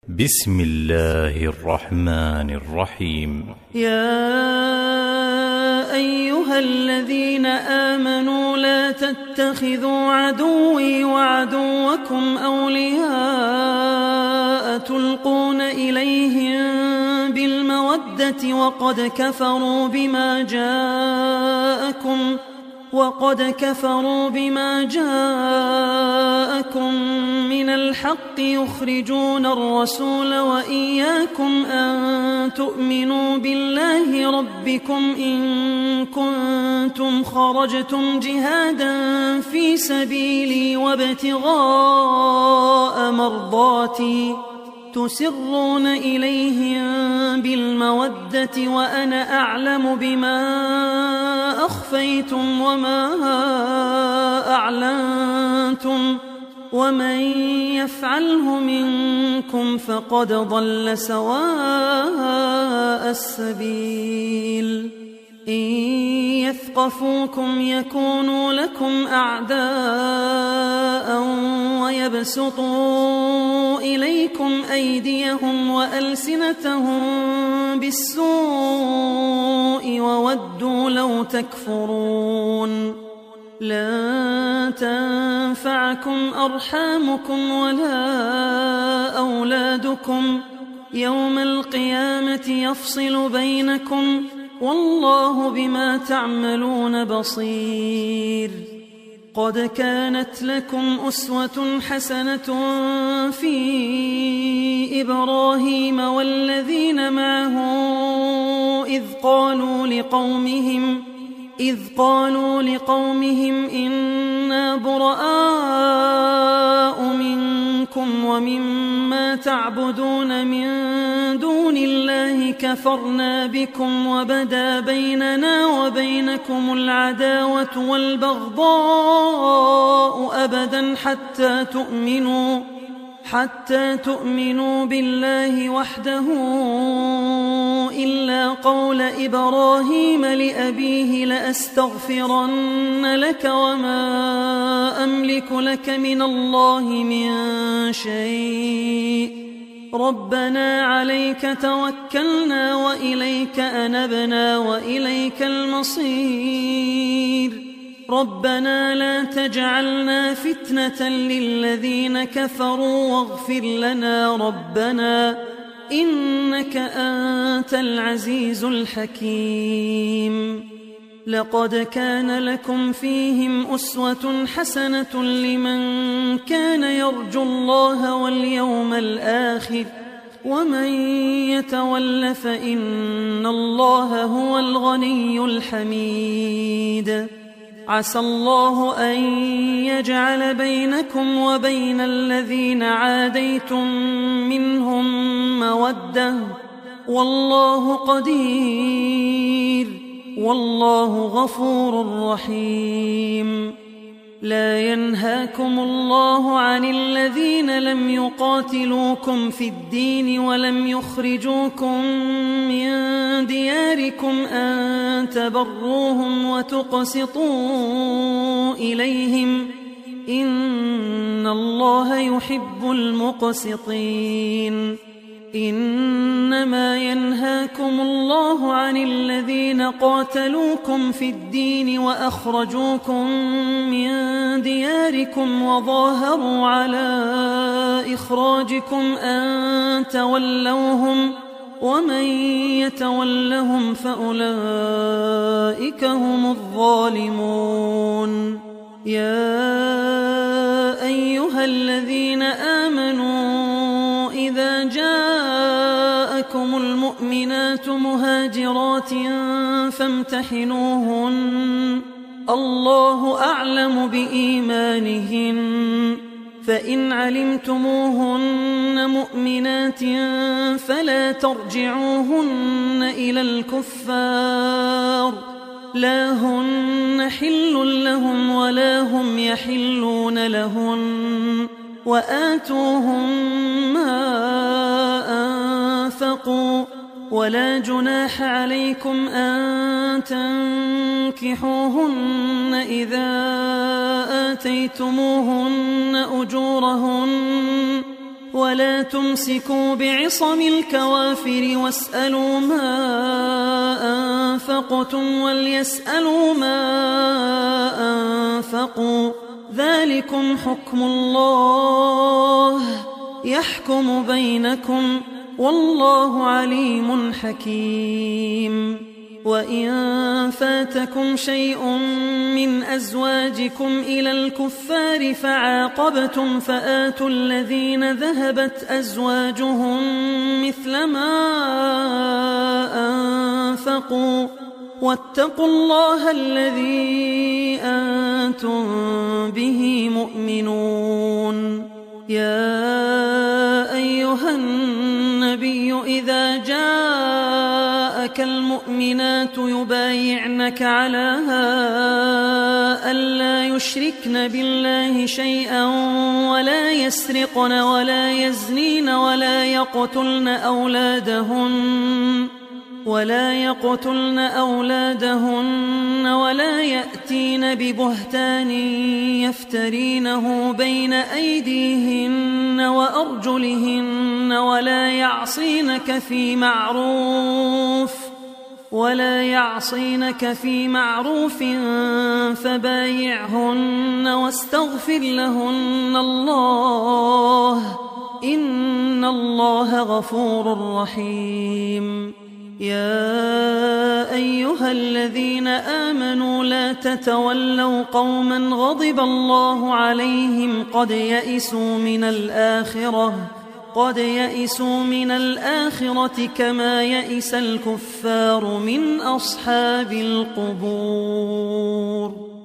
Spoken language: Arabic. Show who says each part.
Speaker 1: بسم الله الرحمن الرحيم.
Speaker 2: يا أيها الذين آمنوا لا تتخذوا عدوي وعدوكم أولياء تلقون إليهم بالمودة وقد كفروا بما جاءكم من الحق يخرجون الرسول وإياكم أن تؤمنوا بالله ربكم إن كنتم خرجتم جهادا في سبيلي وابتغاء مرضاتي تسرون إليهم بالمودة وأنا أعلم بما أخفيتم وما أعلنتم ومن يفعله منكم فقد ضل سواء السبيل. إن يثقفوكم يكونوا لكم أعداء ويبسطوا إليكم أيديهم وألسنتهم بالسوء وودوا لو تكفرون. لن تنفعكم أرحامكم ولا أولادكم يوم القيامة يفصل بينكم والله بما تعملون بصير. قد كانت لكم أسوة حسنة في إبراهيم والذين معه إذ قالوا لقومهم إنا براء منكم ومما تعبدون من دون الله كفرنا بكم وبدا بيننا وبينكم العداوة والبغضاء أبدا حتى تؤمنوا بالله وحده إلا قول إبراهيم لأبيه لأستغفرن لك وما أملك لك من الله من شيء ربنا عليك توكلنا وإليك أنبنا وإليك المصير. ربنا لا تجعلنا فتنة للذين كفروا واغفر لنا ربنا إنك أنت العزيز الحكيم. لقد كان لكم فيهم أسوة حسنة لمن كان يرجو الله واليوم الآخر ومن يتول فإن الله هو الغني الحميد. عسى الله أن يجعل بينكم وبين الذين عاديتم منهم مودة والله قدير والله غفور رحيم. لا ينهاكم الله عن الذين لم يقاتلوكم في الدين ولم يخرجوكم من دياركم أن تبروهم وتقسطوا إليهم إن الله يحب المقسطين. إنما ينهاكم الله عن الذين قاتلوكم في الدين وأخرجوكم من دياركم وظاهروا على إخراجكم أن تولوهم ومن يتولهم فأولئك هم الظالمون. يا أيها الذين آمنوا إذا جاءكم المؤمنات مهاجرات فامتحنوهن الله أعلم بإيمانهن فإن علمتموهن مؤمنات فلا ترجعوهن إلى الكفار لا هن حل لهم ولا هم يحلون لهن وآتوهم ما أنفقوا ولا جناح عليكم أن تنكحوهن إذا آتيتموهن أجورهن ولا تمسكوا بعصم الكوافر واسألوا ما أنفقتم وليسألوا ما أنفقوا ذلكم حكم الله يحكم بينكم والله عليم حكيم. وإن فاتكم شيء من أزواجكم إلى الكفار فعاقبتم فآتوا الذين ذهبت أزواجهم مثل ما أنفقوا واتقوا الله الذي أنتم به مؤمنون. يا أيها النبي إذا جاءك المؤمنات يبايعنك على ألا يشركن بالله شيئا ولا يسرقن ولا يزنين ولا يقتلن أولادهن ولا يأتين ببهتان يفترينه بين أيديهن وأرجلهن ولا يعصينك في معروف فبايعهن واستغفر لهن الله إن الله غفور رحيم. يا أيها الذين آمنوا لا تتولوا قوما غضب الله عليهم قد يئسوا من الآخرة كما يئس الكفار من أصحاب القبور.